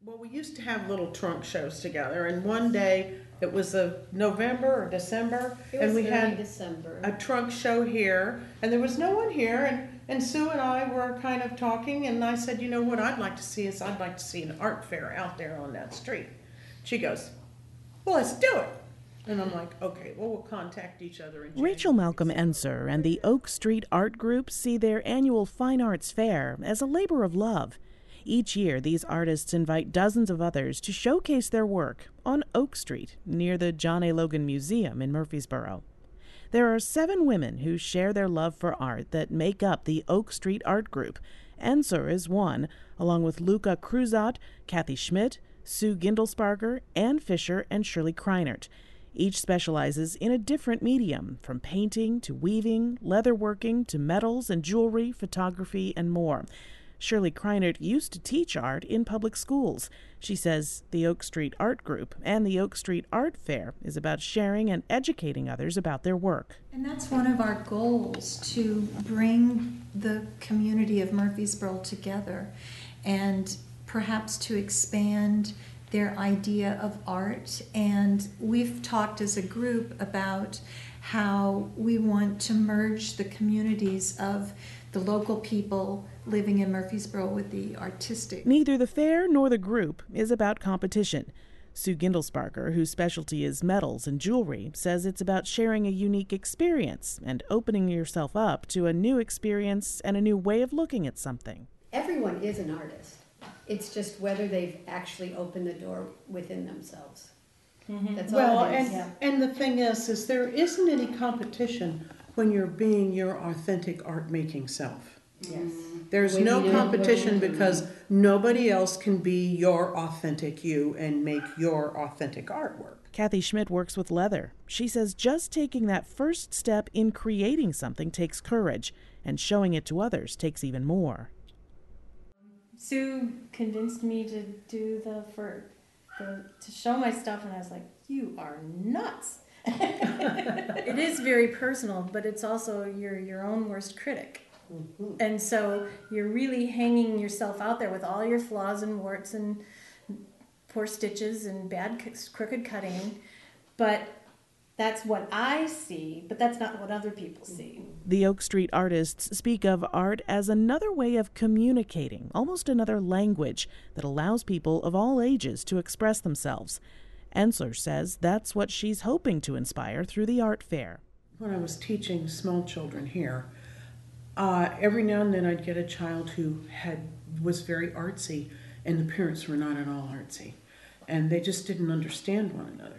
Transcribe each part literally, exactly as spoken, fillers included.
Well, we used to have little trunk shows together, and one day it was a November or December, It and was we early had December. a trunk show here, and there was no one here, and, and Sue and I were kind of talking, and I said, you know what I'd like to see is I'd like to see an art fair out there on that street. She goes, well, let's do it. And I'm like, okay, well, we'll contact each other in January. Rachel Malcolm Enser and the Oak Street Art Group see their annual Fine Arts Fair as a labor of love. Each year, these artists invite dozens of others to showcase their work on Oak Street, near the John A. Logan Museum in Murfreesboro. There are seven women who share their love for art that make up the Oak Street Art Group. Enser is one, along with Luca Cruzat, Kathy Schmidt, Sue Gindelsparger, Ann Fisher, and Shirley Kreinert. Each specializes in a different medium, from painting to weaving, leatherworking to metals and jewelry, photography, and more. Shirley Kreinert used to teach art in public schools. She says the Oak Street Art Group and the Oak Street Art Fair is about sharing and educating others about their work. And that's one of our goals, to bring the community of Murfreesboro together and perhaps to expand their idea of art. And we've talked as a group about how we want to merge the communities of the local people living in Murfreesboro with the artistic. Neither the fair nor the group is about competition. Sue Gindelsparger, whose specialty is metals and jewelry, says it's about sharing a unique experience and opening yourself up to a new experience and a new way of looking at something. Everyone is an artist. It's just whether they've actually opened the door within themselves. Mm-hmm. That's all Well, it is. and, Yeah. and the thing is, is there isn't any competition when you're being your authentic art-making self. Yes. There's When no you do it, competition when you- because nobody else can be your authentic you and make your authentic artwork. Kathy Schmidt works with leather. She says just taking that first step in creating something takes courage, and showing it to others takes even more. Sue convinced me to do the for the to show my stuff, and I was like, "You are nuts." It is very personal, but it's also your your own worst critic. Mm-hmm. And so you're really hanging yourself out there with all your flaws and warts and poor stitches and bad crooked cutting, but that's what I see, but that's not what other people see. The Oak Street artists speak of art as another way of communicating, almost another language that allows people of all ages to express themselves. Enser says that's what she's hoping to inspire through the art fair. When I was teaching small children here, uh, every now and then I'd get a child who had was very artsy, and the parents were not at all artsy, and they just didn't understand one another.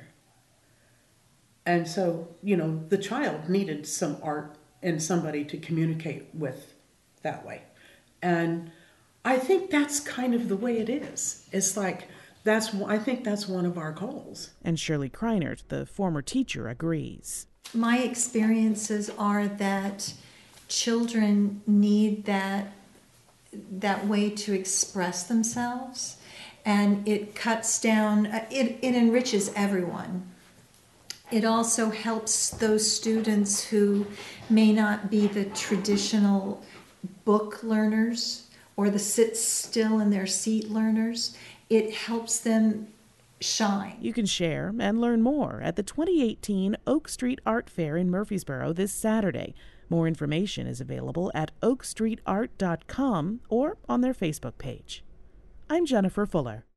And so, you know, the child needed some art and somebody to communicate with that way. And I think that's kind of the way it is. It's like, that's, I think that's one of our goals. And Shirley Kreinert, the former teacher, agrees. My experiences are that children need that, that way to express themselves, and it cuts down, it, it enriches everyone. It also helps those students who may not be the traditional book learners or the sit still in their seat learners. It helps them shine. You can share and learn more at the twenty eighteen Oak Street Art Fair in Murfreesboro this Saturday. More information is available at oak street art dot com or on their Facebook page. I'm Jennifer Fuller.